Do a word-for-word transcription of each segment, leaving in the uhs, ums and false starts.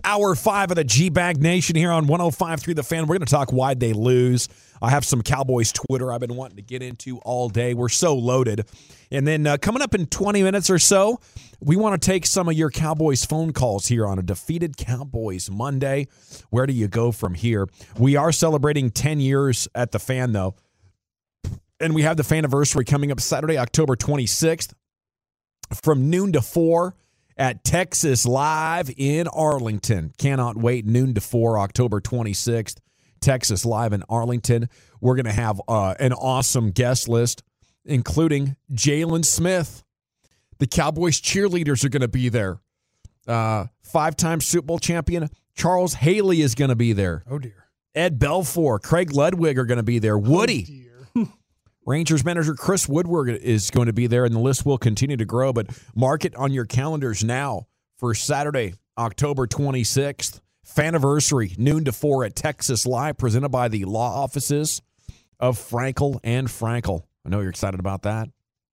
Hour five of the G-Bag Nation here on one oh five point three The Fan. We're going to talk why'd they lose. I have some Cowboys Twitter I've been wanting to get into all day. We're so loaded. And then uh, coming up in twenty minutes or so, we want to take some of your Cowboys phone calls here on a defeated Cowboys Monday. Where do you go from here? We are celebrating ten years at The Fan, though. And we have the Faniversary coming up Saturday, October twenty-sixth from noon to four. At Texas Live in Arlington. Cannot wait. Noon to four, October twenty-sixth. Texas Live in Arlington. We're going to have uh, an awesome guest list, including Jalen Smith. The Cowboys cheerleaders are going to be there. Uh, five-time Super Bowl champion Charles Haley is going to be there. Oh, dear. Ed Belfour, Craig Ludwig are going to be there. Woody. Oh, dear. Rangers manager Chris Woodward is going to be there, and the list will continue to grow. But mark it on your calendars now for Saturday, October twenty-sixth. Faniversary, noon to four at Texas Live, presented by the law offices of Frankel and Frankel. I know you're excited about that.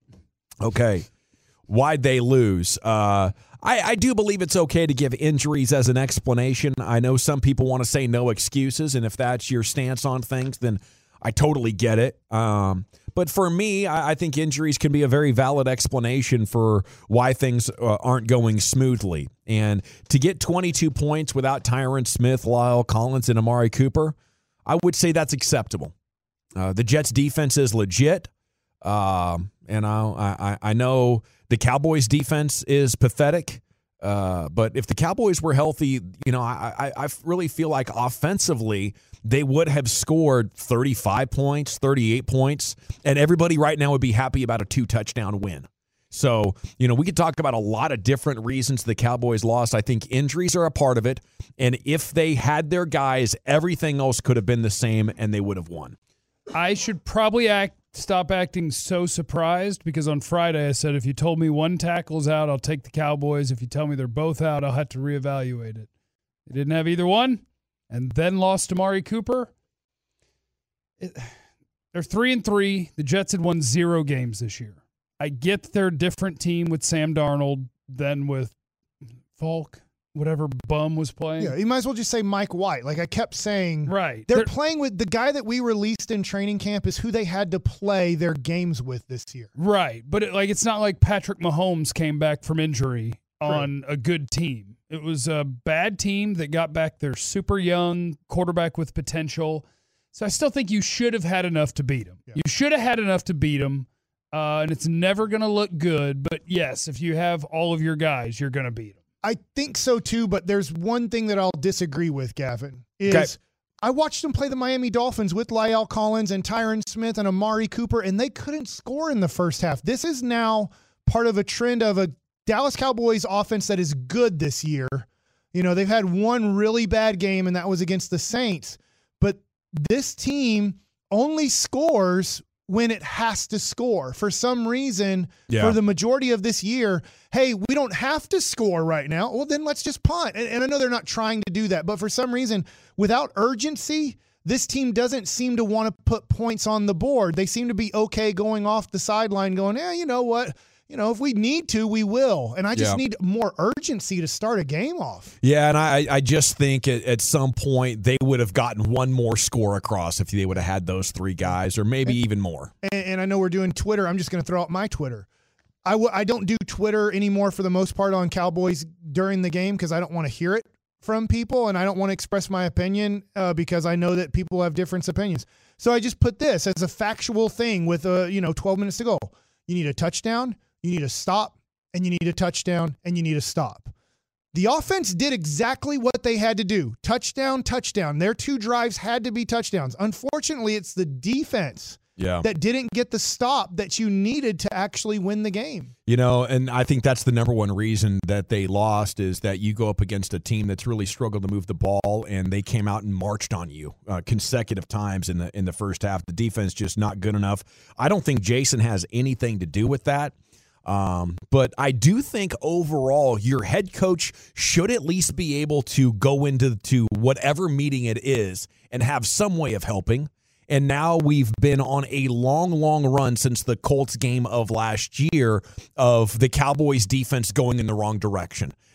Okay. Why'd they lose? Uh, I, I do believe it's okay to give injuries as an explanation. I know some people want to say no excuses, and if that's your stance on things, then I totally get it. Um, but for me, I, I think injuries can be a very valid explanation for why things uh, aren't going smoothly. And to get twenty-two points without Tyron Smith, Lyle Collins, and Amari Cooper, I would say that's acceptable. Uh, the Jets' defense is legit. Um, and I, I, I know the Cowboys' defense is pathetic. Uh, but if the Cowboys were healthy, you know, I, I, I really feel like offensively they would have scored thirty-five points, thirty-eight points, and everybody right now would be happy about a two-touchdown win. So, you know, we could talk about a lot of different reasons the Cowboys lost. I think injuries are a part of it, and if they had their guys, everything else could have been the same, and they would have won. I should probably act stop acting so surprised, because on Friday I said if you told me one tackle's out, I'll take the Cowboys. If you tell me they're both out, I'll have to reevaluate it. They didn't have either one, and then lost to Amari Cooper. It, they're three and three. The Jets had won zero games this year. I get that they're a different team with Sam Darnold than with Falk, whatever bum was playing. Yeah, you might as well just say Mike White. Like I kept saying, right. They're, they're playing with the guy that we released in training camp is who they had to play their games with this year. Right. But it, like it's not like Patrick Mahomes came back from injury on right. a good team. It was a bad team that got back their super young quarterback with potential. So I still think you should have had enough to beat them. Yeah. You should have had enough to beat them, uh, and it's never going to look good. But, yes, if you have all of your guys, you're going to beat them. I think so, too, but there's one thing that I'll disagree with, Gavin, is okay. I watched them play the Miami Dolphins with Lyle Collins and Tyron Smith and Amari Cooper, and they couldn't score in the first half. This is now part of a trend of a Dallas Cowboys offense that is good this year. You know, they've had one really bad game, and that was against the Saints. But this team only scores when it has to score. For some reason, yeah. for the majority of this year, hey, we don't have to score right now. Well, then let's just punt. And, and I know they're not trying to do that, but for some reason, without urgency, this team doesn't seem to want to put points on the board. They seem to be okay going off the sideline going, eh, you know what? You know, if we need to, we will. And I just yeah. need more urgency to start a game off. Yeah, and I, I just think at, at some point they would have gotten one more score across if they would have had those three guys, or maybe and, even more. And, and I know we're doing Twitter. I'm just going to throw out my Twitter. I, w- I don't do Twitter anymore for the most part on Cowboys during the game because I don't want to hear it from people, and I don't want to express my opinion uh, because I know that people have different opinions. So I just put this as a factual thing with, uh, you know, twelve minutes to go. You need a touchdown. You need a stop, and you need a touchdown, and you need a stop. The offense did exactly what they had to do. Touchdown, touchdown. Their two drives had to be touchdowns. Unfortunately, it's the defense yeah. that didn't get the stop that you needed to actually win the game. You know, and I think that's the number one reason that they lost is that you go up against a team that's really struggled to move the ball, and they came out and marched on you uh, consecutive times in the in the first half. The defense just not good enough. I don't think Jason has anything to do with that. Um, but I do think overall your head coach should at least be able to go into to whatever meeting it is and have some way of helping. And now we've been on a long, long run since the Colts game of last year of the Cowboys defense going in the wrong direction.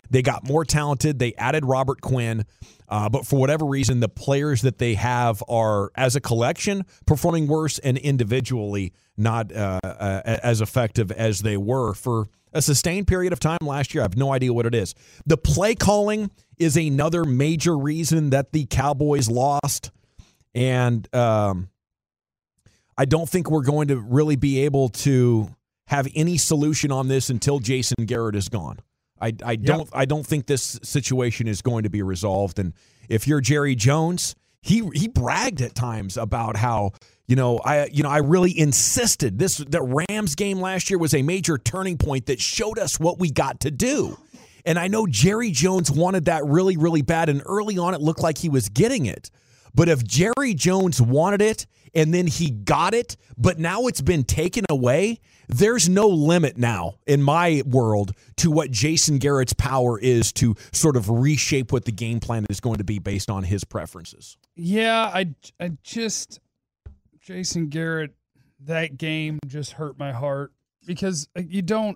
They got more talented. They added Robert Quinn. Uh, but for whatever reason, the players that they have are, as a collection, performing worse and individually not uh, uh, as effective as they were for a sustained period of time last year. I have no idea what it is. The play calling is another major reason that the Cowboys lost. And um, I don't think we're going to really be able to have any solution on this until Jason Garrett is gone. I, I don't yep. I don't think this situation is going to be resolved. And if you're Jerry Jones, he he bragged at times about how, you know, I you know I really insisted this the Rams game last year was a major turning point that showed us what we got to do. And I know Jerry Jones wanted that really, really bad. And early on, it looked like he was getting it. But if Jerry Jones wanted it and then he got it, but now it's been taken away, there's no limit now in my world to what Jason Garrett's power is to sort of reshape what the game plan is going to be based on his preferences. Yeah, I, I just, Jason Garrett, that game just hurt my heart because you don't,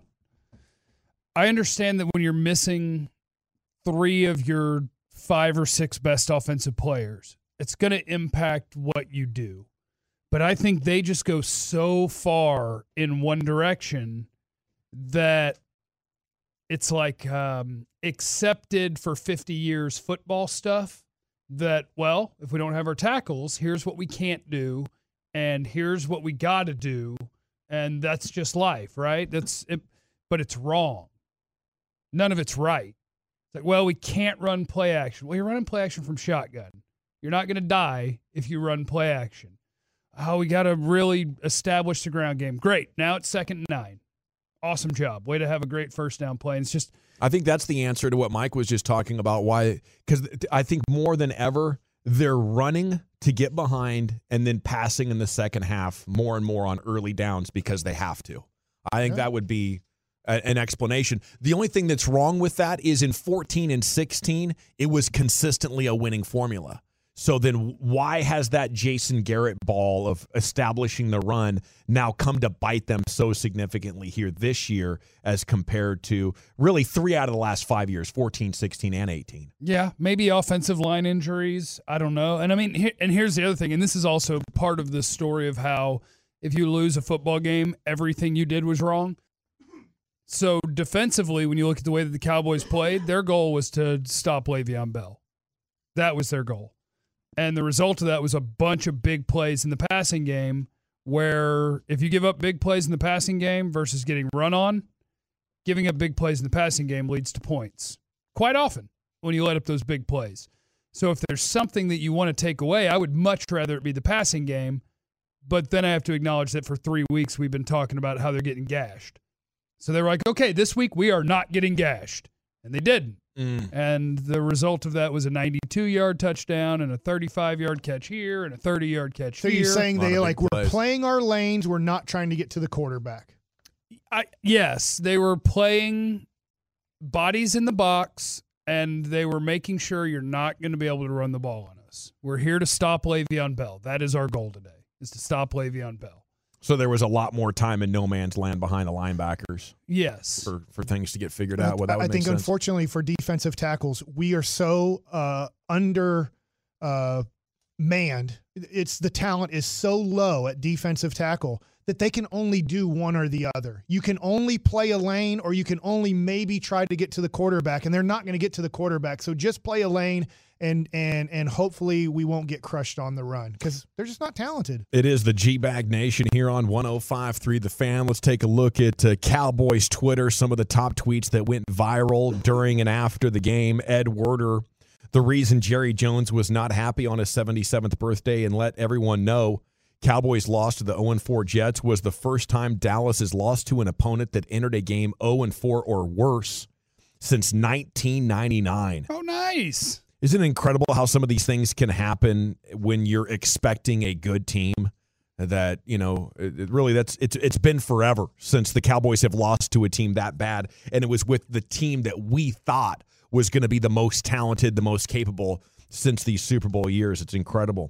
I understand that when you're missing three of your five or six best offensive players, it's going to impact what you do. But I think they just go so far in one direction that it's like um, accepted for fifty years football stuff that, well, if we don't have our tackles, here's what we can't do, and here's what we got to do, and that's just life, right? That's it, but it's wrong. None of it's right. It's like, well, we can't run play action. Well, you're running play action from shotgun. You're not going to die if you run play action. Oh, we got to really establish the ground game. Great. Now it's second and nine. Awesome job. Way to have a great first down play. And it's just, I think that's the answer to what Mike was just talking about. Why? Because I think more than ever, they're running to get behind and then passing in the second half more and more on early downs because they have to. I think yeah. that would be a, an explanation. The only thing that's wrong with that is in fourteen and sixteen, it was consistently a winning formula. So then why has that Jason Garrett ball of establishing the run now come to bite them so significantly here this year as compared to really three out of the last five years, fourteen, sixteen, and eighteen? Yeah, maybe offensive line injuries. I don't know. And I mean, here, and here's the other thing, and this is also part of the story of how if you lose a football game, everything you did was wrong. So defensively, when you look at the way that the Cowboys played, their goal was to stop Le'Veon Bell. That was their goal. And the result of that was a bunch of big plays in the passing game where if you give up big plays in the passing game versus getting run on, giving up big plays in the passing game leads to points quite often when you let up those big plays. So if there's something that you want to take away, I would much rather it be the passing game. But then I have to acknowledge that for three weeks we've been talking about how they're getting gashed. So they were like, okay, this week we are not getting gashed. And they didn't. Mm. And the result of that was a ninety-two-yard touchdown and a thirty-five-yard catch here and a thirty-yard catch so here. So you're saying they like we're plays. playing our lanes, we're not trying to get to the quarterback. I, yes, they were playing bodies in the box, and they were making sure you're not going to be able to run the ball on us. We're here to stop Le'Veon Bell. That is our goal today, is to stop Le'Veon Bell. So there was a lot more time in no man's land behind the linebackers. Yes. For, for things to get figured out. Well, that would I make think, sense. Unfortunately, for defensive tackles, we are so uh, under uh, manned. It's the talent is so low at defensive tackle that they can only do one or the other. You can only play a lane or you can only maybe try to get to the quarterback, and they're not going to get to the quarterback. So just play a lane and and and hopefully we won't get crushed on the run because they're just not talented. It is the G-Bag Nation here on one oh five point three The Fan. Let's take a look at uh, Cowboys Twitter, some of the top tweets that went viral during and after the game. Ed Werder, the reason Jerry Jones was not happy on his seventy-seventh birthday and let everyone know Cowboys lost to the oh and four Jets was the first time Dallas has lost to an opponent that entered a game oh and four or worse since nineteen ninety-nine. Oh, nice. Isn't it incredible how some of these things can happen when you're expecting a good team? That, you know, it really that's it's it's been forever since the Cowboys have lost to a team that bad, and it was with the team that we thought was going to be the most talented, the most capable since these Super Bowl years. It's incredible.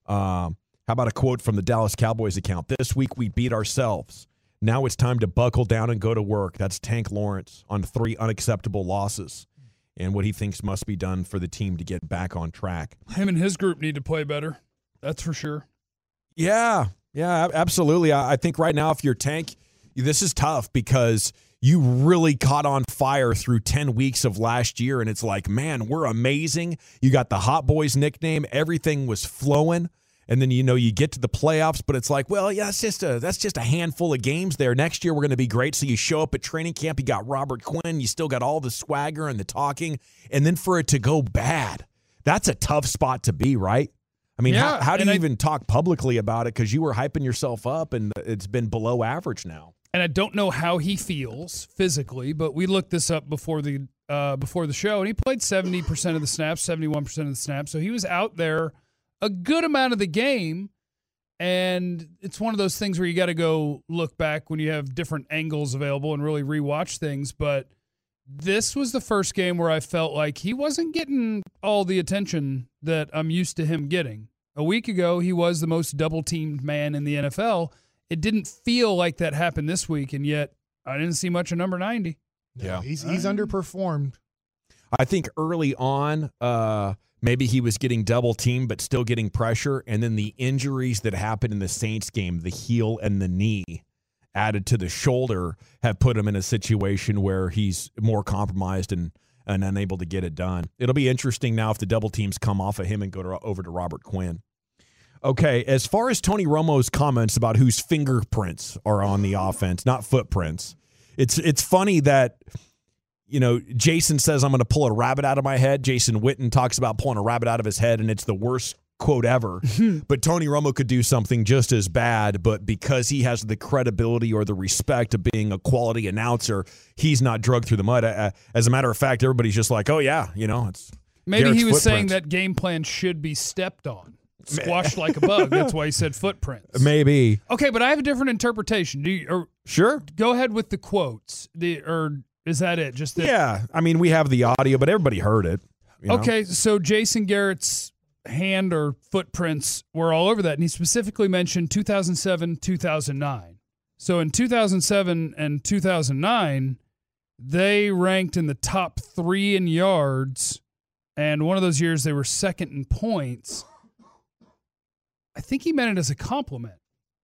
Um, how about a quote from the Dallas Cowboys account? This week we beat ourselves. Now it's time to buckle down and go to work. That's Tank Lawrence on three unacceptable losses. and what he thinks must be done for the team to get back on track. Him and his group need to play better. That's for sure. Yeah, yeah, absolutely. I, I think right now if you're Tank, this is tough because you really caught on fire through ten weeks of last year, and it's like, man, we're amazing. You got the Hot Boys nickname. Everything was flowing. And then, you know, you get to the playoffs, but it's like, well, yeah, that's just a that's just a handful of games there. Next year, we're going to be great. So you show up at training camp, you got Robert Quinn, you still got all the swagger and the talking, and then for it to go bad, that's a tough spot to be, right? I mean, yeah, how, how do you I, even talk publicly about it? Because you were hyping yourself up, and it's been below average now. And I don't know how he feels physically, but we looked this up before the uh, before the show, and he played seventy percent of the snaps, seventy-one percent of the snaps. So he was out there a good amount of the game, and it's one of those things where you got to go look back when you have different angles available and really rewatch things. But this was the first game where I felt like he wasn't getting all the attention that I'm used to him getting. A week ago, he was the most double-teamed man in the N F L. It didn't feel like that happened this week, and yet I didn't see much of number ninety. Yeah, no, he's he's underperformed. I think early on, uh, maybe he was getting double teamed, but still getting pressure. And then the injuries that happened in the Saints game, the heel and the knee added to the shoulder, have put him in a situation where he's more compromised and, and unable to get it done. It'll be interesting now if the double teams come off of him and go to, over to Robert Quinn. Okay, as far as Tony Romo's comments about whose fingerprints are on the offense, not footprints, it's it's funny that, you know, Jason says, I'm going to pull a rabbit out of my head. Jason Witten talks about pulling a rabbit out of his head, and it's the worst quote ever. But Tony Romo could do something just as bad, but because he has the credibility or the respect of being a quality announcer, he's not drugged through the mud. As a matter of fact, everybody's just like, oh, yeah, you know, it's Maybe Garrett's he was footprints. saying that game plan should be stepped on. Squashed like a bug. That's why he said footprints. Maybe. Okay, but I have a different interpretation. Do you, or, Sure. Go ahead with the quotes. The or is that it? Just that, Yeah. I mean, we have the audio, but everybody heard it. You know? Okay, so Jason Garrett's hand or footprints were all over that, and he specifically mentioned two thousand seven, two thousand nine. So in two thousand seven and two thousand nine, they ranked in the top three in yards, and one of those years they were second in points. I think he meant it as a compliment.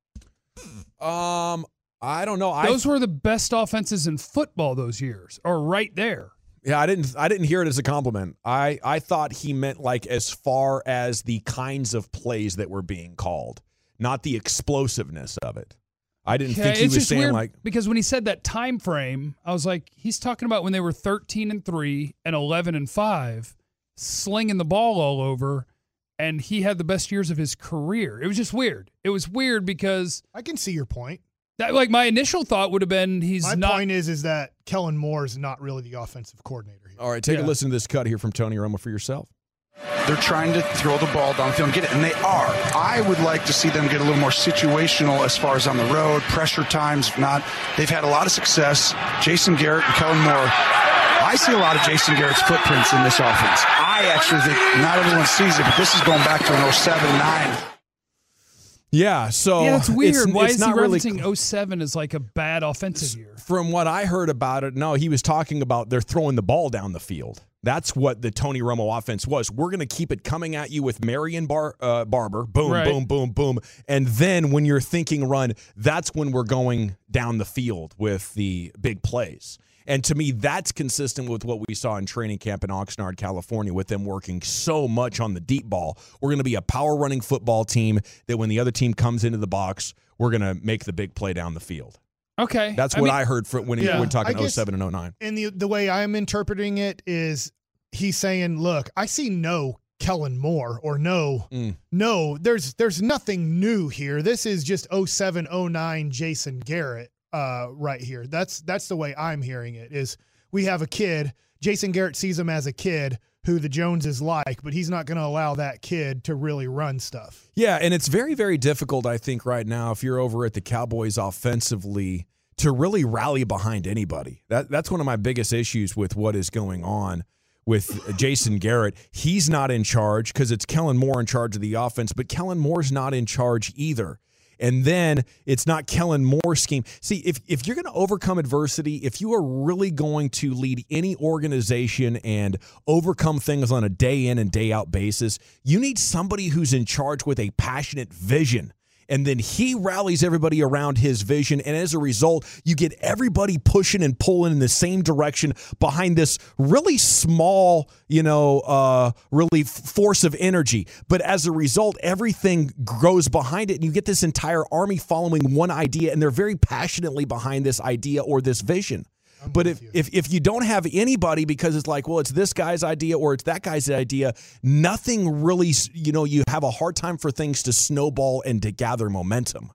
Um, I don't know. Those I, were the best offenses in football those years, or right there. Yeah, I didn't. I didn't hear it as a compliment. I, I thought he meant like as far as the kinds of plays that were being called, not the explosiveness of it. I didn't Okay, think he it's was just saying weird like because when he said that time frame, I was like, he's talking about when they were thirteen and three and eleven and five, slinging the ball all over. And he had the best years of his career. It was just weird. It was weird because I can see your point. that, like, my initial thought would have been he's My not. point is, is that Kellen Moore is not really the offensive coordinator here. All right, take Yeah. a listen to this cut here from Tony Romo for yourself. They're trying to throw the ball downfield and get it, and they are. I would like to see them get a little more situational as far as on the road, pressure times. If not, they've had a lot of success. Jason Garrett and Kellen Moore. I see a lot of Jason Garrett's footprints in this offense. I actually think not everyone sees it, but this is going back to an oh seven nine. Yeah, so Yeah, it's weird. It's, Why it's is he not really referencing oh seven as like a bad offensive year? From what I heard about it, no, he was talking about they're throwing the ball down the field. That's what the Tony Romo offense was. We're going to keep it coming at you with Marion Bar, uh, Barber, boom, Right. boom, boom, boom. And then when you're thinking run, that's when we're going down the field with the big plays. And to me, that's consistent with what we saw in training camp in Oxnard, California, with them working so much on the deep ball. We're going to be a power-running football team that when the other team comes into the box, we're going to make the big play down the field. Okay. That's I what mean, I heard for when he Yeah, when talking I guess- oh seven and oh nine. And the the way I'm interpreting it is he's saying, look, I see no Kellen Moore or no, Mm. no, there's there's nothing new here. This is just oh seven, oh nine Jason Garrett uh, right here. That's that's the way I'm hearing it is we have a kid. Jason Garrett sees him as a kid who the Joneses like, but he's not going to allow that kid to really run stuff. Yeah, and it's very, very difficult, I think, right now, if you're over at the Cowboys offensively, to really rally behind anybody. That That's one of my biggest issues with what is going on with Jason Garrett. He's not in charge because it's Kellen Moore in charge of the offense, but Kellen Moore's not in charge either. And then it's not Kellen Moore's scheme. See, if, if you're going to overcome adversity, if you are really going to lead any organization and overcome things on a day in and day out basis, you need somebody who's in charge with a passionate vision. And then he rallies everybody around his vision. And as a result, you get everybody pushing and pulling in the same direction behind this really small, you know, uh, really force of energy. But as a result, everything grows behind it. And you get this entire army following one idea. And they're very passionately behind this idea or this vision. But if, if if you don't have anybody because it's like, well, it's this guy's idea or it's that guy's idea, nothing really, you know, you have a hard time for things to snowball and to gather momentum.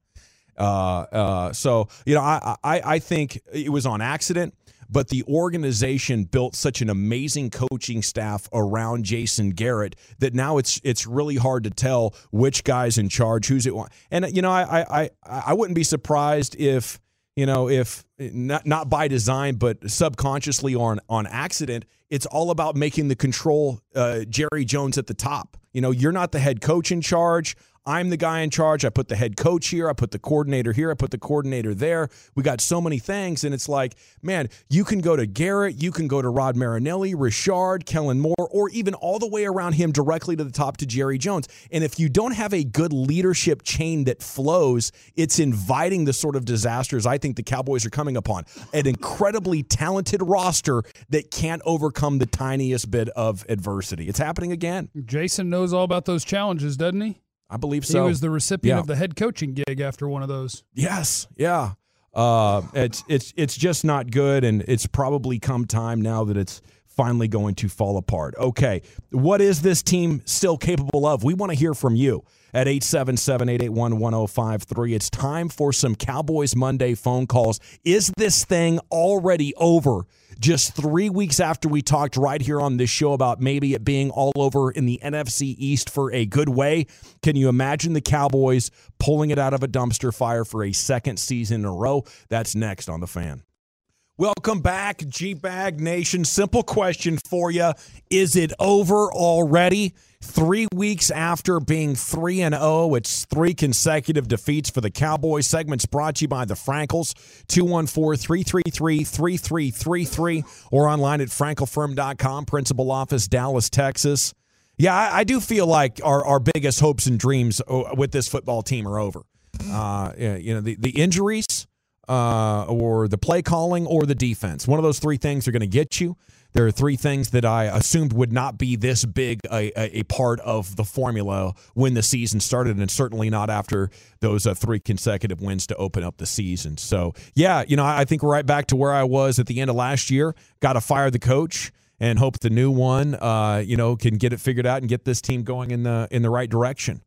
Uh, uh, so, you know, I, I, I think it was on accident, but the organization built such an amazing coaching staff around Jason Garrett that now it's it's really hard to tell which guy's in charge, who's it. And, you know, I I, I wouldn't be surprised if, you know, if not not by design, but subconsciously or on, on accident, it's all about making the control uh, Jerry Jones at the top. You know, you're not the head coach in charge. I'm the guy in charge. I put the head coach here. I put the coordinator here. I put the coordinator there. We got so many things. And it's like, man, you can go to Garrett. You can go to Rod Marinelli, Richard, Kellen Moore, or even all the way around him directly to the top to Jerry Jones. And if you don't have a good leadership chain that flows, it's inviting the sort of disasters I think the Cowboys are coming upon. An incredibly talented roster that can't overcome the tiniest bit of adversity. It's happening again. Jason knows all about those challenges, doesn't he? I believe so. He was the recipient yeah. of the head coaching gig after one of those. Yes, yeah. Uh, it's it's it's just not good, and it's probably come time now that it's finally going to fall apart. Okay, what is this team still capable of? We want to hear from you at eight seven seven, eight eight one, one oh five three. It's time for some Cowboys Monday phone calls. Is this thing already over? Just three weeks after we talked right here on this show about maybe it being all over in the N F C East for a good way, can you imagine the Cowboys pulling it out of a dumpster fire for a second season in a row? That's next on The Fan. Welcome back, G-Bag Nation. Simple question for you. Is it over already? Three weeks after being three and oh, it's three consecutive defeats for the Cowboys. Segments brought to you by the Frankels, two one four, three three three, three three three three, or online at frankel firm dot com, principal office, Dallas, Texas. Yeah, I, I do feel like our, our biggest hopes and dreams with this football team are over. Uh, you know, the, the injuries, uh, or the play calling, or the defense. One of those three things are going to get you. There are three things that I assumed would not be this big a, a, a part of the formula when the season started, and certainly not after those uh, three consecutive wins to open up the season. So, yeah, you know, I think we're right back to where I was at the end of last year. Got to fire the coach and hope the new one, uh, you know, can get it figured out and get this team going in the in the right direction.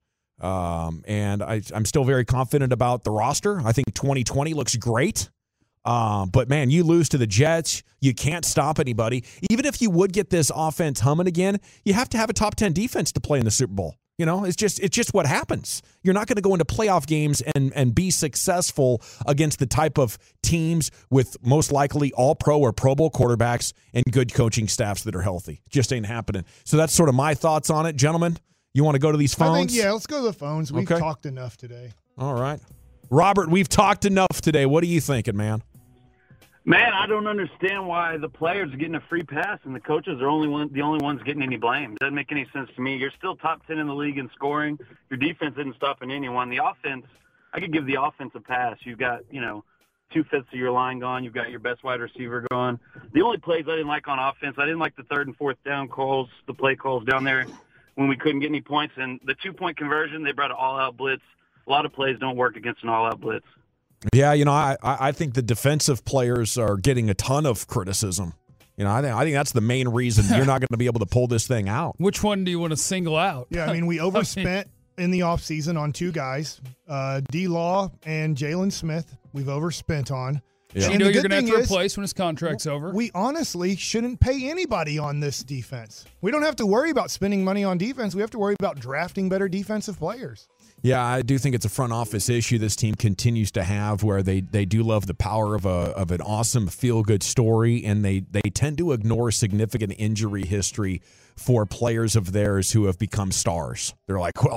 Um, and I, I'm still very confident about the roster. I think twenty twenty looks great. Um, but, man, you lose to the Jets. You can't stop anybody. Even if you would get this offense humming again, you have to have a top ten defense to play in the Super Bowl. You know, it's just it's just what happens. You're not going to go into playoff games and, and be successful against the type of teams with most likely all-pro or Pro Bowl quarterbacks and good coaching staffs that are healthy. Just ain't happening. So that's sort of my thoughts on it. Gentlemen, you want to go to these phones? I think, yeah, let's go to the phones. We've okay. talked enough today. All right. Robert, we've talked enough today. What are you thinking, man? Man, I don't understand why the players are getting a free pass and the coaches are only one, the only ones getting any blame. It doesn't make any sense to me. You're still top ten in the league in scoring. Your defense isn't stopping anyone. The offense, I could give the offense a pass. You've got, you know, two-fifths of your line gone. You've got your best wide receiver gone. The only plays I didn't like on offense, I didn't like the third and fourth down calls, the play calls down there when we couldn't get any points. And the two-point conversion, they brought an all-out blitz. A lot of plays don't work against an all-out blitz. Yeah, you know, I, I think the defensive players are getting a ton of criticism. You know, I think I think that's the main reason you're not going to be able to pull this thing out. Which one do you want to single out? Yeah, I mean, we overspent in the offseason on two guys, uh, D-Law and Jalen Smith. We've overspent on. Yeah. You know you're going to have to replace when his contract's over. We honestly shouldn't pay anybody on this defense. We don't have to worry about spending money on defense. We have to worry about drafting better defensive players. Yeah, I do think it's a front office issue this team continues to have where they, they do love the power of a of an awesome feel-good story, and they, they tend to ignore significant injury history for players of theirs who have become stars. They're like, well,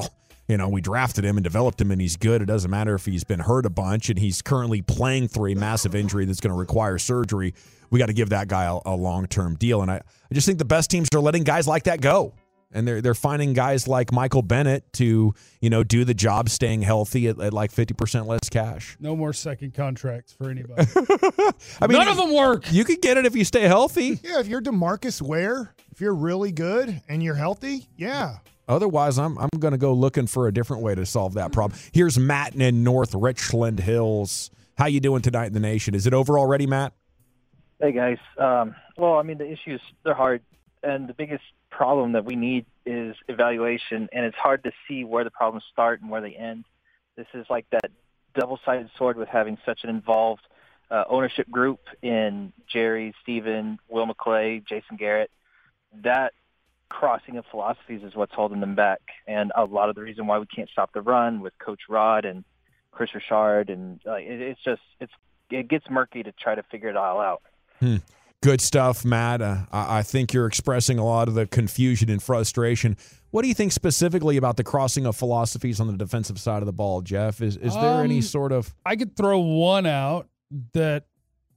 You know, we drafted him and developed him, and he's good. It doesn't matter if he's been hurt a bunch, and he's currently playing through a massive injury that's going to require surgery. We got to give that guy a, a long-term deal. And I, I just think the best teams are letting guys like that go. And they're they're finding guys like Michael Bennett to, you know, do the job staying healthy at, at like fifty percent less cash. No more second contracts for anybody. I mean, none of them work. You could get it if you stay healthy. Yeah, if you're DeMarcus Ware, if you're really good and you're healthy, yeah. Otherwise, I'm I'm going to go looking for a different way to solve that problem. Here's Matt in North Richland Hills. How you doing tonight in the nation? Is it over already, Matt? Hey, guys. Um, well, I mean, the issues, they're hard. And the biggest problem that we need is evaluation, and it's hard to see where the problems start and where they end. This is like that double-sided sword with having such an involved uh, ownership group in Jerry, Steven, Will McClay, Jason Garrett. That crossing of philosophies is what's holding them back, and a lot of the reason why we can't stop the run with Coach Rod and Chris Richard, and uh, it, it's just it's it gets murky to try to figure it all out. Hmm. Good stuff, Matt. Uh, I think you're expressing a lot of the confusion and frustration. What do you think specifically about the crossing of philosophies on the defensive side of the ball, Jeff? Is is there um, any sort of... I could throw one out that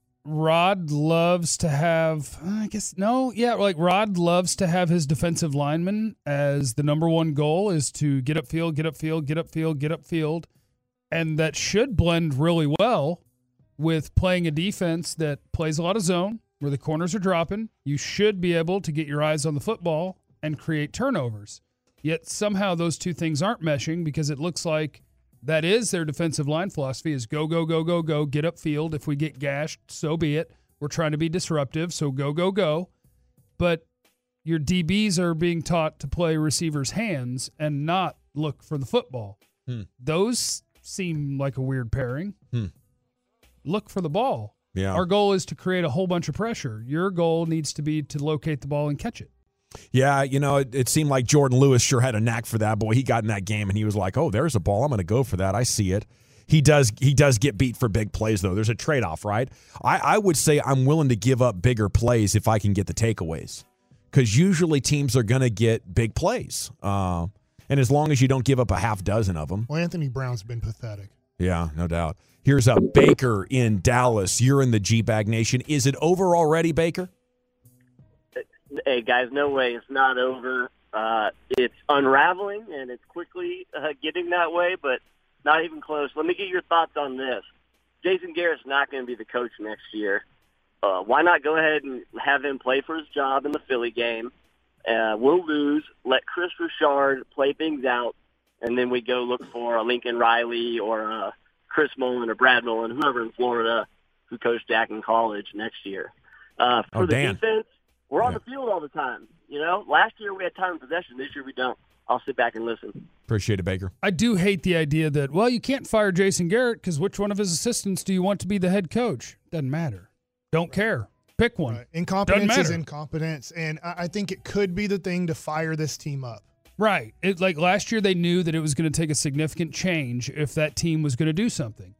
Rod loves to have, I guess, no, yeah, like Rod loves to have his defensive linemen as the number one goal is to get upfield, get upfield, get upfield, get upfield. And that should blend really well with playing a defense that plays a lot of zone, where the corners are dropping. You should be able to get your eyes on the football and create turnovers. Yet somehow those two things aren't meshing because it looks like that is their defensive line philosophy is go, go, go, go, go, get upfield. If we get gashed, so be it. We're trying to be disruptive, so go, go, go. But your D Bs are being taught to play receivers' hands and not look for the football. Hmm. Those seem like a weird pairing. Hmm. Look for the ball. Yeah. Our goal is to create a whole bunch of pressure. Your goal needs to be to locate the ball and catch it. Yeah, you know, it, it seemed like Jordan Lewis sure had a knack for that. Boy, he got in that game and he was like, oh, there's a ball. I'm going to go for that. I see it. He does He does get beat for big plays, though. There's a trade-off, right? I, I would say I'm willing to give up bigger plays if I can get the takeaways because usually teams are going to get big plays. Uh, and as long as you don't give up a half dozen of them. Well, Anthony Brown's been pathetic. Yeah, no doubt. Here's a Baker in Dallas. You're in the G-Bag Nation. Is it over already, Baker? Hey, guys, no way. It's not over. Uh, it's unraveling, and it's quickly uh, getting that way, but not even close. Let me get your thoughts on this. Jason Garrett's not going to be the coach next year. Uh, why not go ahead and have him play for his job in the Philly game? Uh, we'll lose. Let Chris Richard play things out, and then we go look for a Lincoln Riley or a Chris Mullen or Brad Mullen, whoever in Florida who coached Dak in college next year. Uh, for oh, the Dan. defense, we're on Yeah. the field all the time. You know, last year we had time of possession. This year we don't. I'll sit back and listen. Appreciate it, Baker. I do hate the idea that, well, you can't fire Jason Garrett because which one of his assistants do you want to be the head coach? Doesn't matter. Don't care. Pick one. Right. Incompetence Doesn't is matter. incompetence, and I I think it could be the thing to fire this team up. Right. It, like last year, they knew that it was going to take a significant change if that team was going to do something.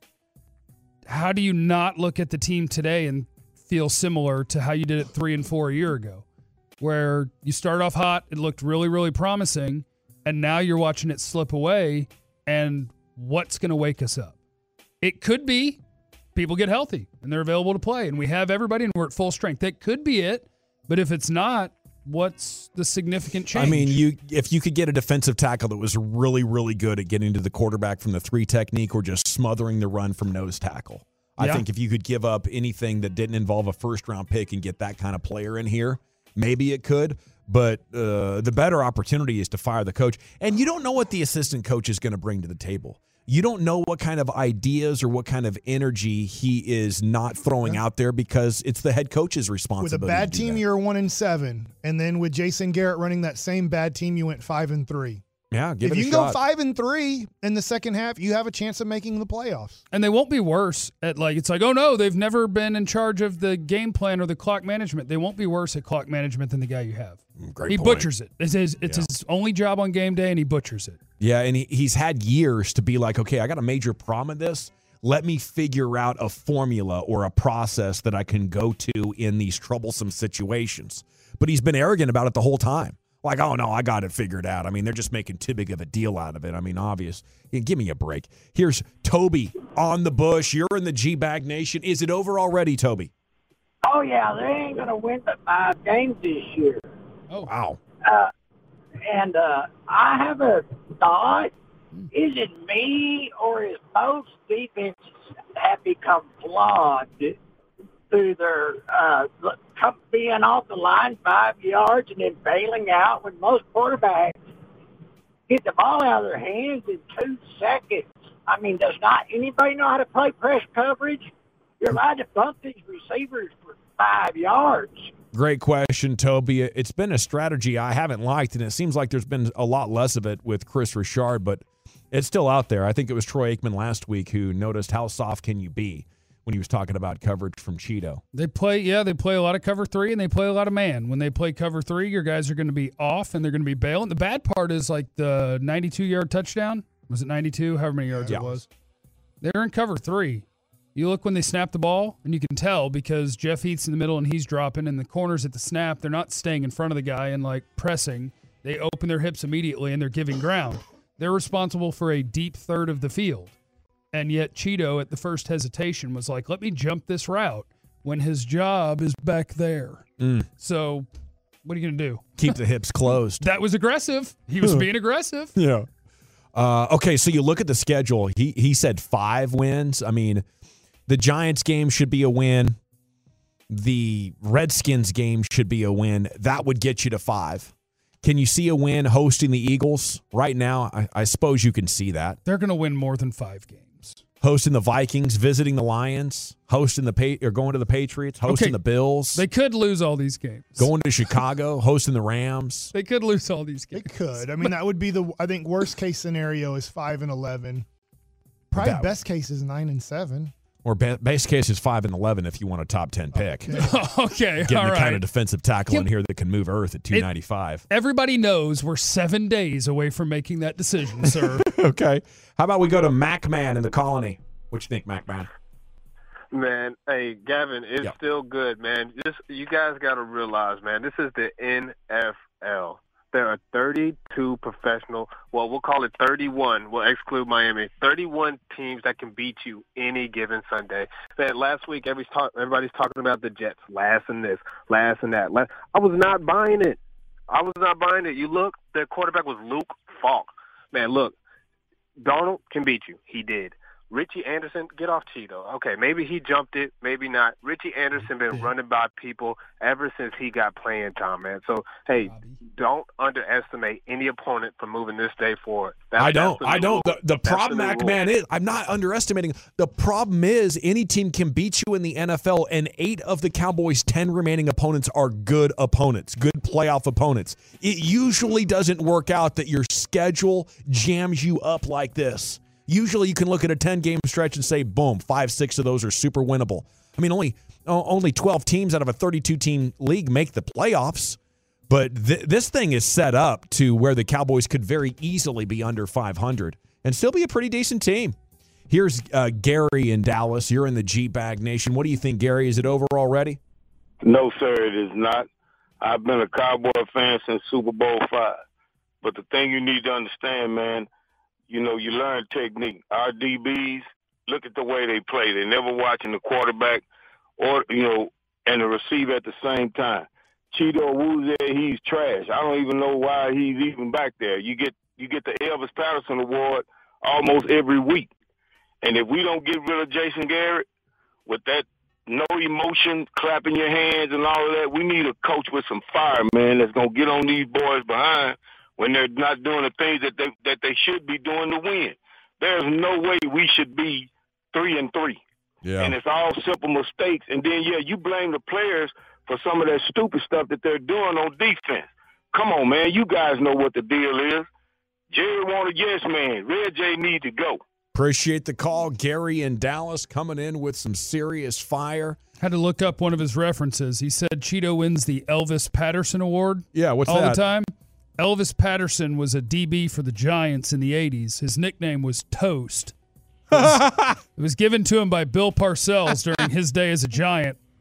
How do you not look at the team today and feel similar to how you did it three and four a year ago, where you start off hot, it looked really, really promising, and now you're watching it slip away, and what's going to wake us up? It could be people get healthy and they're available to play, and we have everybody and we're at full strength. That could be it, but if it's not, what's the significant change? I mean, you if you could get a defensive tackle that was really, really good at getting to the quarterback from the three technique or just smothering the run from nose tackle. I Yeah. think if you could give up anything that didn't involve a first-round pick and get that kind of player in here, maybe it could. But uh, the better opportunity is to fire the coach. And you don't know what the assistant coach is going to bring to the table. You don't know what kind of ideas or what kind of energy he is not throwing out there because it's the head coach's With responsibility. a bad to do team, that. you're one and seven, and then with Jason Garrett running that same bad team, you went five and three. Yeah, give If it you a can shot. go five and three in the second half, you have a chance of making the playoffs. And they won't be worse at like, it's like, oh no, they've never been in charge of the game plan or the clock management. They won't be worse at clock management than the guy you have. Great he point. butchers it. It's, his, it's Yeah. his only job on game day, and he butchers it. Yeah, and he, he's had years to be like, okay, I got a major problem in this. Let me figure out a formula or a process that I can go to in these troublesome situations. But he's been arrogant about it the whole time. like, oh, no, I got it figured out. I mean, they're just making too big of a deal out of it. I mean, obvious. Yeah, give me a break. Here's Toby on the Bush. You're in the G-Bag Nation. Is it over already, Toby? Oh, yeah, they ain't going to win but five games this year. Oh, wow. Uh, and uh, I have a thought. Is it me or is both defenses have become flawed through their uh, being off the line five yards and then bailing out when most quarterbacks get the ball out of their hands in two seconds? I mean, does not anybody know how to play press coverage? You're allowed to bump these receivers for five yards. Great question, Toby. It's been a strategy I haven't liked, and it seems like there's been a lot less of it with Chris Richard, but it's still out there. I think it was Troy Aikman last week who noticed how soft can you be when he was talking about coverage from Cheeto. They play, yeah, they play a lot of cover three, and they play a lot of man. When they play cover three, your guys are going to be off, and they're going to be bailing. The bad part is like the ninety-two-yard touchdown. Was it ninety-two? However many yards yeah. it was. They're in cover three. You look when they snap the ball, and you can tell because Jeff Heath's in the middle and he's dropping, and the corners at the snap, they're not staying in front of the guy and, like, pressing. They open their hips immediately, and they're giving ground. They're responsible for a deep third of the field. And yet Cheeto, at the first hesitation, was like, let me jump this route when his job is back there. Mm. So what are you going to do? Keep the hips closed. That was aggressive. He was being aggressive. Yeah. Uh, okay, so you look at the schedule. He he said five wins. I mean, the Giants game should be a win. The Redskins game should be a win. That would get you to five. Can you see a win hosting the Eagles right now? I, I suppose you can see that. They're going to win more than five games. Hosting the Vikings, visiting the Lions, hosting the pa- or going to the Patriots, hosting Okay. the Bills. They could lose all these games. Going to Chicago, hosting the Rams. They could lose all these They games. could. I mean, that would be the, I think, worst case scenario is five and eleven. Probably That- best case is nine and seven. Or ba- base case is five and eleven if you want a top ten pick. Okay. Okay, Getting all the right. kind of defensive tackle in Yeah. here that can move Earth at two ninety-five. Everybody knows we're seven days away from making that decision, sir. Okay. How about we go to MacMan in the Colony? What you think, MacMan? Man, hey, Gavin, it's Yep. still good, man. This, you guys got to realize, man, this is the N F L. There are thirty-two professional, well, we'll call it thirty-one. We'll exclude Miami. thirty-one teams that can beat you any given Sunday. Man, last week, everybody's, talk, everybody's talking about the Jets, last and this, last and that. Last, I was not buying it. I was not buying it. You look, their quarterback was Luke Falk. Man, look, Donald can beat you. He did. Richie Anderson, get off Cheeto. Okay, maybe he jumped it, maybe not. Richie Anderson been running by people ever since he got playing time, man. So, hey, don't underestimate any opponent for moving this day forward. That's, I don't. that's the I don't. rule. The, the That's problem, the new MacMan, rule. is I'm not underestimating. The problem is any team can beat you in the N F L, and eight of the Cowboys' ten remaining opponents are good opponents, good playoff opponents. It usually doesn't work out that your schedule jams you up like this. Usually you can look at a ten-game stretch and say, boom, five, six of those are super winnable. I mean, only only twelve teams out of a thirty-two team league make the playoffs. But th- this thing is set up to where the Cowboys could very easily be under five hundred and still be a pretty decent team. Here's uh, Gary in Dallas. You're in the G-Bag Nation. What do you think, Gary? Is it over already? No, sir, it is not. I've been a Cowboy fan since Super Bowl five. But the thing you need to understand, man, you know, you learn technique. Our D Bs, look at the way they play. They're never watching the quarterback or, you know, and the receiver at the same time. Cheeto Awuzie, he's trash. I don't even know why he's even back there. You get you get the Elvis Patterson Award almost every week. And if we don't get rid of Jason Garrett with that no emotion, clapping your hands and all of that, we need a coach with some fire, man, that's going to get on these boys behind when they're not doing the things that they that they should be doing to win. There's no way we should be three and three. Yeah. And it's all simple mistakes. And then, yeah, you blame the players for some of that stupid stuff that they're doing on defense. Come on, man. You guys know what the deal is. Jerry want a yes man. Red J need to go. Appreciate the call. Gary in Dallas coming in with some serious fire. Had to look up one of his references. He said Cheeto wins the Elvis Patterson Award. Yeah, what's all that? the time. Elvis Patterson was a D B for the Giants in the eighties. His nickname was Toast. It was, it was given to him by Bill Parcells during his day as a Giant.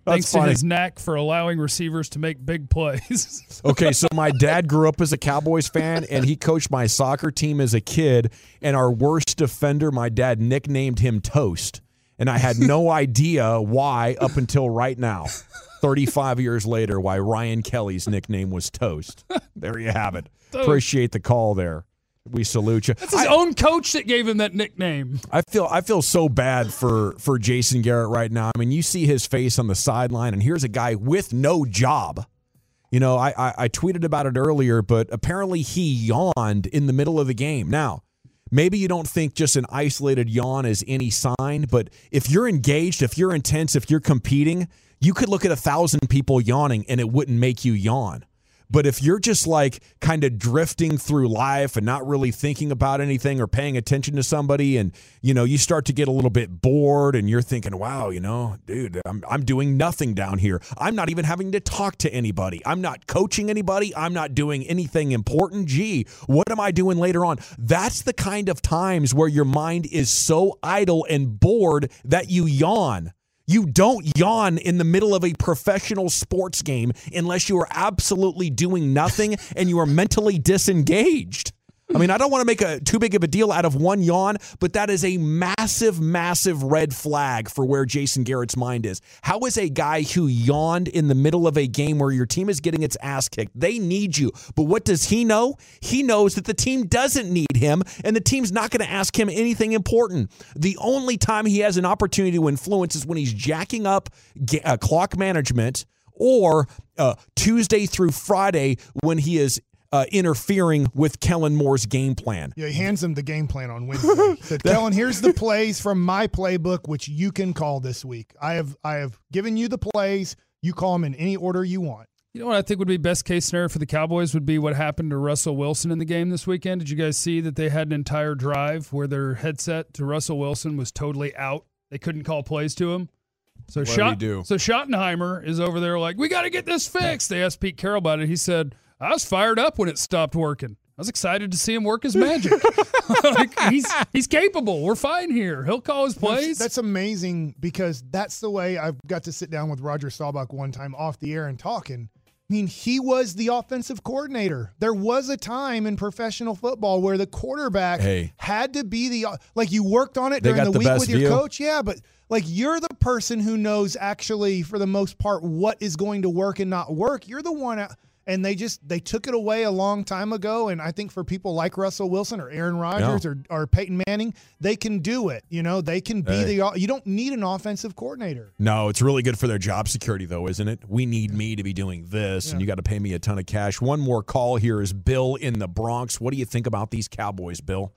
thanks funny. to his knack for allowing receivers to make big plays. Okay, so my dad grew up as a Cowboys fan, and he coached my soccer team as a kid, and our worst defender, my dad nicknamed him Toast. And I had no idea why up until right now, thirty-five years later, why Ryan Kelly's nickname was Toast. There you have it. Toast. Appreciate the call there. We salute you. That's his I, own coach that gave him that nickname. I feel I feel so bad for, for Jason Garrett right now. I mean, you see his face on the sideline, and here's a guy with no job. You know, I, I, I tweeted about it earlier, but apparently he yawned in the middle of the game. Now, maybe you don't think just an isolated yawn is any sign, but if you're engaged, if you're intense, if you're competing, you could look at a thousand people yawning and it wouldn't make you yawn. But if you're just like kind of drifting through life and not really thinking about anything or paying attention to somebody, and, you know, you start to get a little bit bored and you're thinking, wow, you know, dude, I'm, I'm doing nothing down here. I'm not even having to talk to anybody. I'm not coaching anybody. I'm not doing anything important. Gee, what am I doing later on? That's the kind of times where your mind is so idle and bored that you yawn. You don't yawn in the middle of a professional sports game unless you are absolutely doing nothing and you are mentally disengaged. I mean, I don't want to make a too big of a deal out of one yawn, but that is a massive, massive red flag for where Jason Garrett's mind is. How is a guy who yawned in the middle of a game where your team is getting its ass kicked? They need you. But what does he know? He knows that the team doesn't need him, and the team's not going to ask him anything important. The only time he has an opportunity to influence is when he's jacking up uh, clock management, or uh, Tuesday through Friday when he is Uh, interfering with Kellen Moore's game plan. Yeah, he hands him the game plan on Wednesday. Said, Kellen, here's the plays from my playbook, which you can call this week. I have I have given you the plays. You call them in any order you want. You know what I think would be best case scenario for the Cowboys would be what happened to Russell Wilson in the game this weekend. Did you guys see that they had an entire drive where their headset to Russell Wilson was totally out? They couldn't call plays to him. So what Schott- did he do? So Schottenheimer is over there like, we got to get this fixed. They asked Pete Carroll about it. He said, I was fired up when it stopped working. I was excited to see him work his magic. Like, he's he's capable. We're fine here. He'll call his plays. That's, that's amazing, because that's the way I've got to sit down with Roger Staubach one time off the air and talking. I mean, he was the offensive coordinator. There was a time in professional football where the quarterback hey. had to be the – like you worked on it They during the, got the week best with your view. coach. Yeah, but like you're the person who knows actually for the most part what is going to work and not work. You're the one – and they just they took it away a long time ago. And I think for people like Russell Wilson or Aaron Rodgers Yeah. or, or Peyton Manning, they can do it. You know, they can be Hey. the – you don't need an offensive coordinator. No, it's really good for their job security, though, isn't it? We need me to be doing this, Yeah. and you got to pay me a ton of cash. One more call here is Bill in the Bronx. What do you think about these Cowboys, Bill?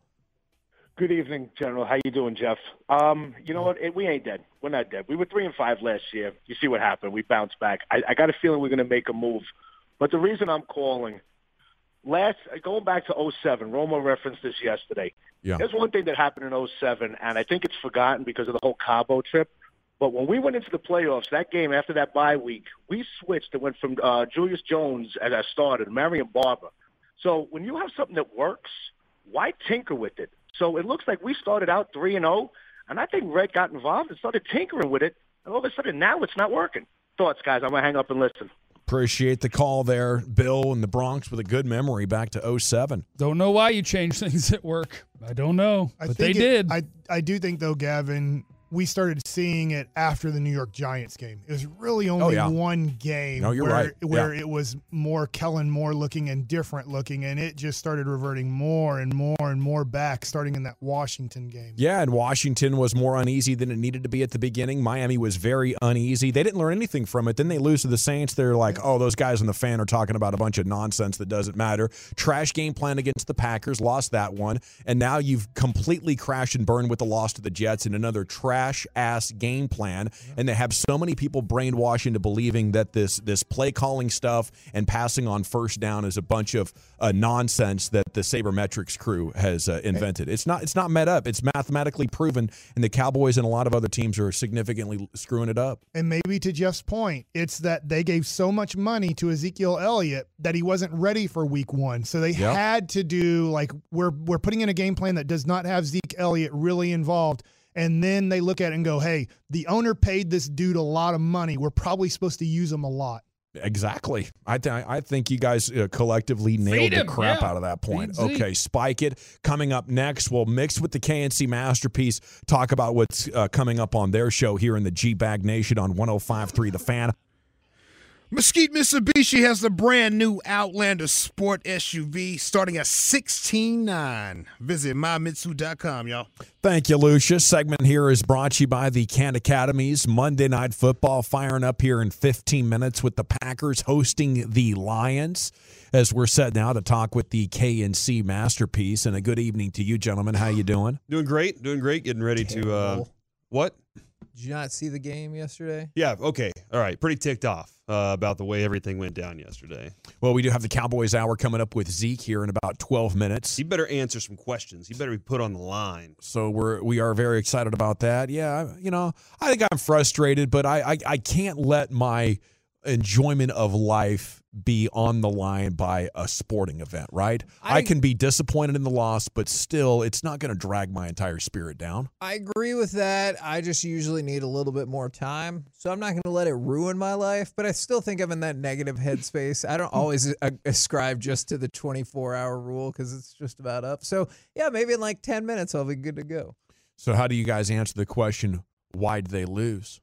Good evening, General. How you doing, Jeff? Um, you know what? It, we ain't dead. We're not dead. We were three and five last year. You see what happened. We bounced back. I, I got a feeling we're going to make a move. But the reason I'm calling, last going back to oh seven, Romo referenced this yesterday. Yeah. There's one thing that happened in oh seven, and I think it's forgotten because of the whole Cabo trip. But when we went into the playoffs, that game after that bye week, we switched and went from uh, Julius Jones as our starter to Marion Barber. So when you have something that works, why tinker with it? So it looks like we started out three and oh, and I think Red got involved and started tinkering with it, and all of a sudden now it's not working. Thoughts, guys? I'm going to hang up and listen. Appreciate the call there, Bill in the Bronx, with a good memory back to oh seven. Don't know why you changed things at work. I don't know, I but they think it- did. I, I do think, though, Gavin, we started seeing it after the New York Giants game. It was really only Oh, yeah. one game No, you're where, right. where Yeah. it was more Kellen Moore looking and different looking, and it just started reverting more and more and more back starting in that Washington game. Yeah, and Washington was more uneasy than it needed to be at the beginning. Miami was very uneasy. They didn't learn anything from it. Then they lose to the Saints. They're like, oh, those guys on the fan are talking about a bunch of nonsense that doesn't matter. Trash game plan against the Packers, lost that one. And now you've completely crashed and burned with the loss to the Jets in another trash-ass game plan. And they have so many people brainwashed into believing that this this play calling stuff and passing on first down is a bunch of uh, nonsense that the Sabermetrics crew has uh, invented. It's not it's not met up. It's mathematically proven, and the Cowboys and a lot of other teams are significantly screwing it up. And maybe to Jeff's point, it's that they gave so much money to Ezekiel Elliott that he wasn't ready for week one. So they Yep. had to do, like, we're we're putting in a game plan that does not have Zeke Elliott really involved. And then they look at it and go, hey, the owner paid this dude a lot of money. We're probably supposed to use him a lot. Exactly. I, th- I think you guys uh, collectively nailed the crap yeah. out of that point. Feed okay, Spike It. Coming up next, we'll mix with the K N C Masterpiece, talk about what's uh, coming up on their show here in the G-Bag Nation on one oh five point three The Fan. Mesquite Mitsubishi has the brand new Outlander Sport S U V starting at sixteen nine. Visit my mitsu dot com, y'all. Thank you, Lucius. Segment here is brought to you by the Kent Academies. Monday Night Football firing up here in fifteen minutes with the Packers hosting the Lions as we're set now to talk with the K N C Masterpiece. And a good evening to you, gentlemen. How you doing? Doing great. Doing great. Getting ready to uh, what? Did you not see the game yesterday? Yeah, okay. All right. Pretty ticked off uh, about the way everything went down yesterday. Well, we do have the Cowboys Hour coming up with Zeke here in about twelve minutes. He better answer some questions. He better be put on the line. So we're we are very excited about that. Yeah, you know, I think I'm frustrated, but I I, I can't let my enjoyment of life be on the line by a sporting event, right? I, I can be disappointed in the loss, but still, it's not going to drag my entire spirit down. I agree with that. I just usually need a little bit more time, so I'm not going to let it ruin my life, but I still think I'm in that negative headspace. I don't always ascribe just to the twenty-four hour rule because it's just about up. So, yeah, maybe in like ten minutes, I'll be good to go. So how do you guys answer the question, why did they lose?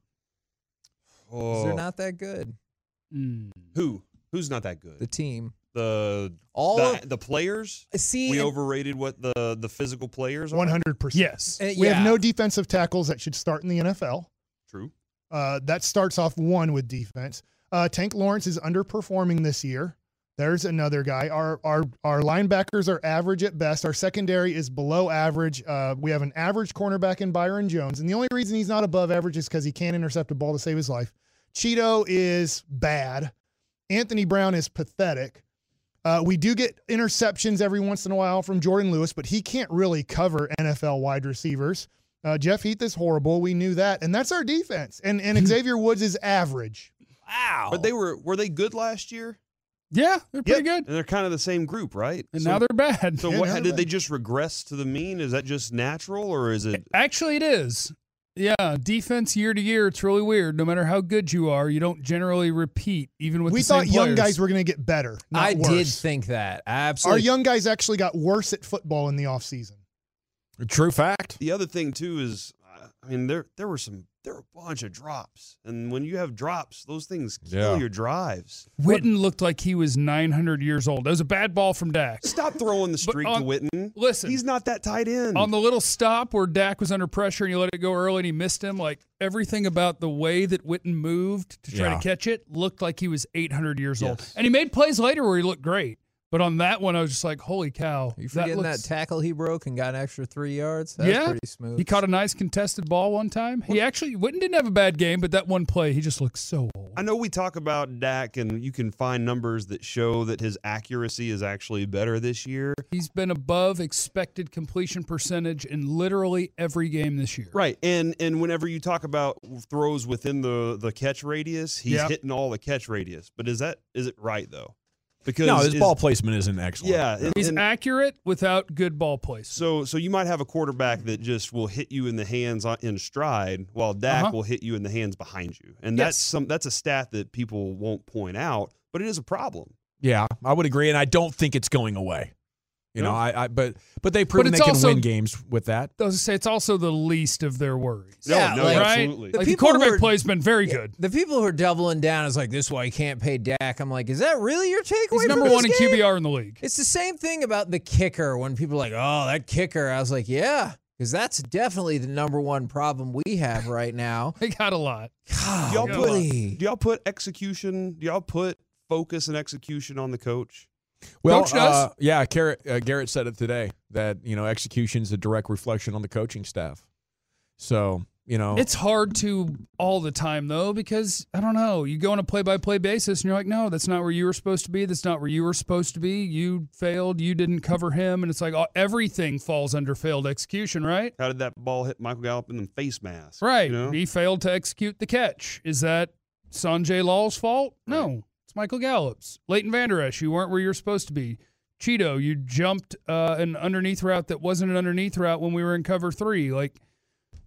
Oh. They're not that good. Mm. Who? Who's not that good? The team. The all the, of, the players. See, we overrated what the the physical players are. One hundred percent. Yes, uh, we yeah. have no defensive tackles that should start in the N F L. True. Uh, that starts off one with defense. Uh, Tank Lawrence is underperforming this year. There's another guy. Our our our linebackers are average at best. Our secondary is below average. Uh, we have an average cornerback in Byron Jones, and the only reason he's not above average is because he can't intercept a ball to save his life. Cheeto is bad. Anthony Brown is pathetic. Uh, we do get interceptions every once in a while from Jordan Lewis, but he can't really cover N F L wide receivers. Uh, Jeff Heath is horrible. We knew that. And that's our defense. And and Xavier Woods is average. Wow. But they were were they good last year? Yeah, they're pretty yep. good. And they're kind of the same group, right? And so, now they're bad. So yeah, what did bad. they just regress to the mean? Is that just natural or is it? Actually, it is. Yeah, defense year to year, it's really weird. No matter how good you are, you don't generally repeat, even with we the same thought young players. guys were going to get better. Not I worse. did think that. Absolutely. Our young guys actually got worse at football in the offseason. True fact. The other thing too is, I mean, there there were some there were a bunch of drops, and when you have drops, those things kill yeah. your drives. Witten looked like he was nine hundred years old. That was a bad ball from Dak. Stop throwing the streak on, to Witten. Listen, he's not that tight end. On the little stop where Dak was under pressure and you let it go early and he missed him, like everything about the way that Witten moved to try yeah. to catch it looked like he was eight hundred years yes. old. And he made plays later where he looked great. But on that one, I was just like, holy cow. Are you forgetting that, looks... that tackle he broke and got an extra three yards? That yeah. was pretty smooth. He caught a nice contested ball one time. He actually, Witten didn't have a bad game, but that one play, he just looked so old. I know we talk about Dak, and you can find numbers that show that his accuracy is actually better this year. He's been above expected completion percentage in literally every game this year. Right, and and whenever you talk about throws within the, the catch radius, he's yep. hitting all the catch radius. But is that is it right, though? Because no, his is, ball placement isn't excellent. Yeah, and, he's and, accurate without good ball placement. So, so you might have a quarterback that just will hit you in the hands on, in stride, while Dak uh-huh. will hit you in the hands behind you, and yes. that's some that's a stat that people won't point out, but it is a problem. Yeah, I would agree, and I don't think it's going away. You no. know, I, I but but they've proven but they can also, win games with that. I was to say it's also the least of their worries. Yeah, no, like, right? absolutely. The, like the quarterback are, play's been very good. The people who are doubling down is like, this is why you can't pay Dak. I'm like, is that really your takeaway? He's number from one this in game? Q B R in the league. It's the same thing about the kicker when people are like, oh, that kicker. I was like, yeah, because that's definitely the number one problem we have right now. They got a lot. God, do y'all put really? do y'all put execution? Do y'all put focus and execution on the coach? Well, Coach does. Uh, yeah, Garrett, uh, Garrett said it today that, you know, execution is a direct reflection on the coaching staff. So, you know. It's hard to all the time, though, because, I don't know, you go on a play-by-play basis, and you're like, no, that's not where you were supposed to be. That's not where you were supposed to be. You failed. You didn't cover him. And it's like oh, everything falls under failed execution, right? How did that ball hit Michael Gallup in the face mask? Right. You know? He failed to execute the catch. Is that Sanjay Law's fault? No. It's Michael Gallup's. Leighton Vander Esch, you weren't where you're supposed to be. Cheeto, you jumped uh, an underneath route that wasn't an underneath route when we were in cover three. Like,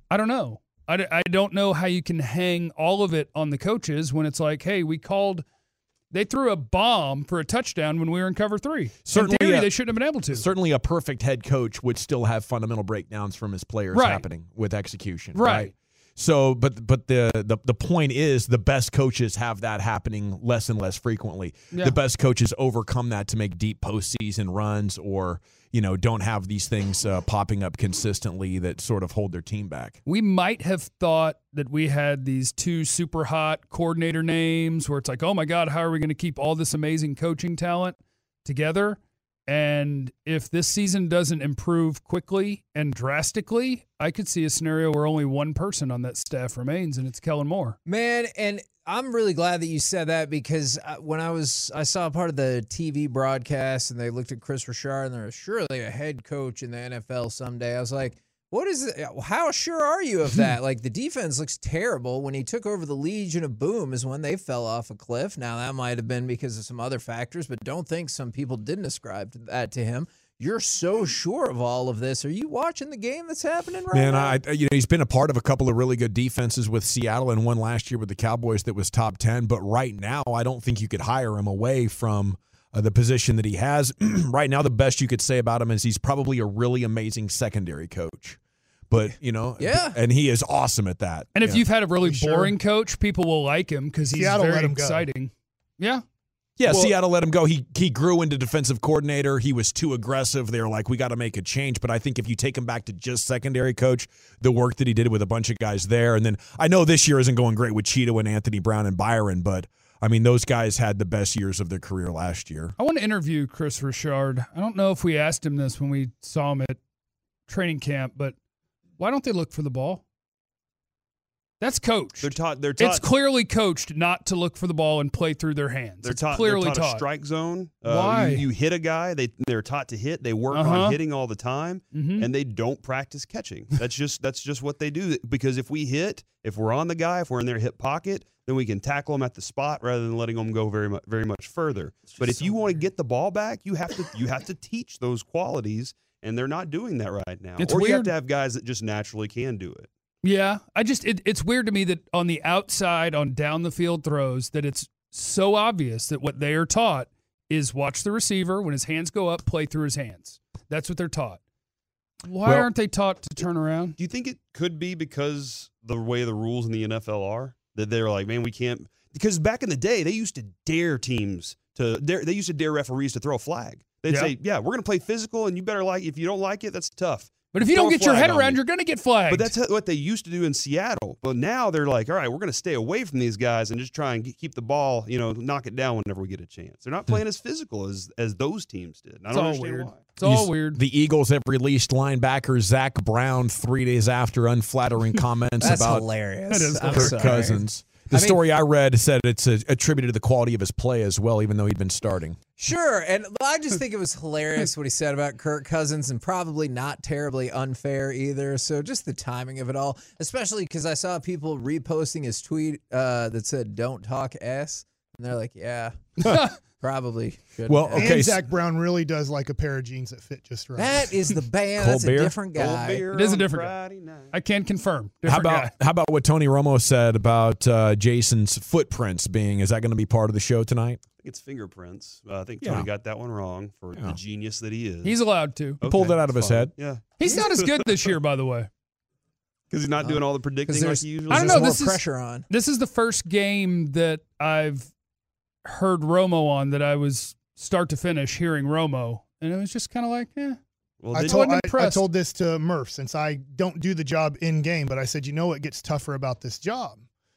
I don't know. I, d- I don't know how you can hang all of it on the coaches when it's like, hey, we called – they threw a bomb for a touchdown when we were in cover three. Certainly, in theory, uh, they shouldn't have been able to. Certainly a perfect head coach would still have fundamental breakdowns from his players Right. happening with execution. Right. right? So, but but the, the the point is the best coaches have that happening less and less frequently. Yeah. The best coaches overcome that to make deep postseason runs, or you know don't have these things uh, popping up consistently that sort of hold their team back. We might have thought that we had these two super hot coordinator names where it's like, oh my God, how are we going to keep all this amazing coaching talent together? And if this season doesn't improve quickly and drastically, I could see a scenario where only one person on that staff remains, and it's Kellen Moore. Man, and I'm really glad that you said that because when I was, I saw a part of the T V broadcast and they looked at Chris Richard and they're surely a head coach in the N F L someday. I was like, what is it? How sure are you of that? Like the defense looks terrible. When he took over the Legion of Boom is when they fell off a cliff. Now that might have been because of some other factors, but don't think some people didn't ascribe that to him. You're so sure of all of this. Are you watching the game that's happening right Man, now? I you know he's been a part of a couple of really good defenses with Seattle and one last year with the Cowboys that was top ten. But right now, I don't think you could hire him away from uh, the position that he has. Right now, the best you could say about him is he's probably a really amazing secondary coach. But, you know, yeah. and he is awesome at that. And if Yeah. you've had a really Sure. boring coach, people will like him because he's Seattle very let him go. exciting. Yeah. Yeah, Well- Seattle let him go. He he grew into defensive coordinator. He was too aggressive. They were like, we got to make a change. But I think if you take him back to just secondary coach, the work that he did with a bunch of guys there, and then I know this year isn't going great with Cheeto and Anthony Brown and Byron, but I mean those guys had the best years of their career last year. I want to interview Chris Richard. I don't know if we asked him this when we saw him at training camp, but why don't they look for the ball? That's coached. They're taught. They're taught. It's clearly coached not to look for the ball and play through their hands. They're it's taught. clearly they're taught, taught. a strike zone. Uh, Why? You, you hit a guy. They they're taught to hit. They work Uh-huh. on hitting all the time, Mhm. and they don't practice catching. That's just that's just what they do. Because if we hit, if we're on the guy, if we're in their hip pocket, then we can tackle them at the spot rather than letting them go very much very much further. But if you want to get the ball back, you have to you have to teach those qualities, and they're not doing that right now. It's or you have weird. to have guys that just naturally can do it. Yeah, I just it, it's weird to me that on the outside, on down the field throws, that it's so obvious that what they are taught is watch the receiver when his hands go up, play through his hands. That's what they're taught. Why Well- aren't they taught to turn around? Do you think it could be because the way the rules in the N F L are that they're like, man, we can't? Because back in the day, they used to dare teams to dare. They used to dare referees to throw a flag. They'd Yeah. say, "Yeah, we're going to play physical, and you better like. If you don't like it, that's tough." But if you Throw don't a get your flag head on around, me. you're going to get flagged. But that's what they used to do in Seattle. But now they're like, all right, we're going to stay away from these guys and just try and keep the ball, you know, knock it down whenever we get a chance. They're not playing as physical as as those teams did. And I It's don't all understand weird. why. It's all These- weird. The Eagles have released linebacker Zach Brown three days after unflattering comments That's about hilarious. That is I'm Kirk sorry. Cousins. The I mean- story I read said it's uh attributed to the quality of his play as well, even though he'd been starting. Sure, and I just think it was hilarious what he said about Kirk Cousins, and probably not terribly unfair either. So just the timing of it all, especially because I saw people reposting his tweet uh, that said "Don't talk S," and they're like, "Yeah, probably." Shouldn't Well, have." okay, And Zach Brown really does like a pair of jeans that fit just right. that is the band. That's a Colbert? different guy. It is a different guy. I can confirm. How Different about guy. how about what Tony Romo said about uh, Jason's footprints being? Is that going to be part of the show tonight? I think it's fingerprints. Uh, I think Yeah. Tony got that one wrong for Yeah. the genius that he is. He's allowed to. He pulled it out of that's his fine. head. Yeah, He's not as good this year, by the way. because he's not doing all the predicting like there's- he usually I don't does. know. more This is pressure on. This is the first game that I've heard Romo on that I was start to finish hearing Romo, and it was just kind of like, eh. Well, I did- told, wasn't I, I impressed. told this to Murph since I don't do the job in game, but I said, you know what gets tougher about this job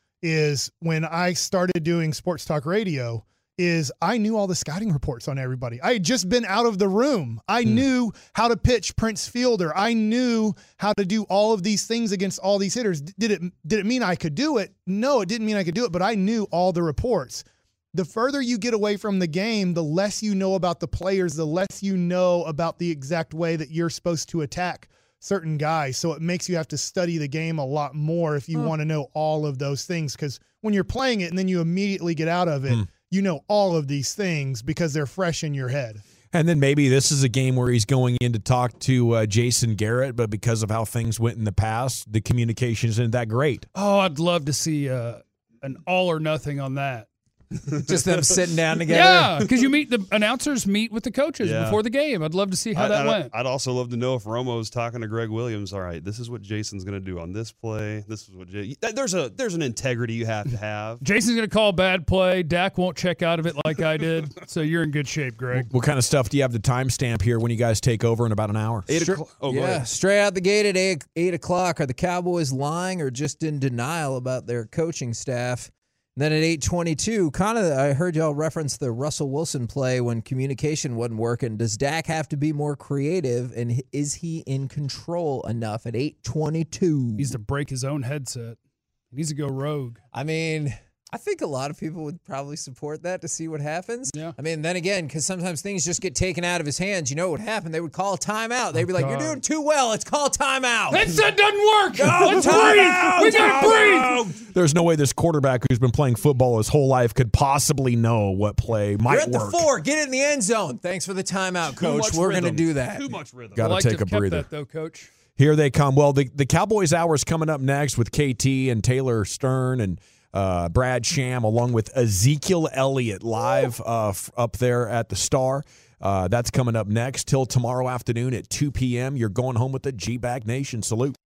is when I started doing sports talk radio is I knew all the scouting reports on everybody. I had just been out of the room. I knew how to pitch Prince Fielder. I knew how to do all of these things against all these hitters. Did it did it mean I could do it? No, it didn't mean I could do it, but I knew all the reports. The further you get away from the game, the less you know about the players, the less you know about the exact way that you're supposed to attack certain guys. So it makes you have to study the game a lot more if you Hmm. want to know all of those things. Because when you're playing it and then you immediately get out of it, Hmm. you know all of these things because they're fresh in your head. And then maybe this is a game where he's going in to talk to uh, Jason Garrett, but because of how things went in the past, the communication isn't that great. Oh, I'd love to see uh, an all or nothing on that. Just them sitting down together. Yeah, because you meet the announcers meet with the coaches Yeah. before the game. I'd love to see how I, that I'd, went. I'd also love to know if Romo's talking to Greg Williams. All right, this is what Jason's going to do on this play. This is what Jay, there's a there's an integrity you have to have. Jason's going to call a bad play. Dak won't check out of it like I did. So you're in good shape, Greg. What kind of stuff do you have the timestamp here when you guys take over in about an hour? Eight o'clock. Oh, go yeah, ahead. straight out the gate at eight, eight o'clock. Are the Cowboys lying or just in denial about their coaching staff? And then at eight twenty-two, kind of, I heard y'all reference the Russell Wilson play when communication wasn't working. Does Dak have to be more creative, and is he in control enough at eight twenty-two? He needs to break his own headset. He needs to go rogue. I mean, I think a lot of people would probably support that to see what happens. Yeah. I mean, then again, because sometimes things just get taken out of his hands. You know what would happen? They would call a timeout. They'd be like, God. "You're doing too well. Let's call a timeout." Headset doesn't work. No, Let's timeout, breathe. We gotta breathe. There's no way this quarterback who's been playing football his whole life could possibly know what play might You're at work. the four. Get it in the end zone. Thanks for the timeout, Too Coach. much We're going to rhythm. do that. Too much rhythm. Got I'd to like take to a have kept breather. that, though, Coach. Here they come. Well, the, the Cowboys Hour is coming up next with K T and Taylor Stern and uh, Brad Sham, along with Ezekiel Elliott live uh, f- up there at the Star. Uh, that's coming up next till tomorrow afternoon at two p.m. You're going home with the G-Bag Nation. Salute.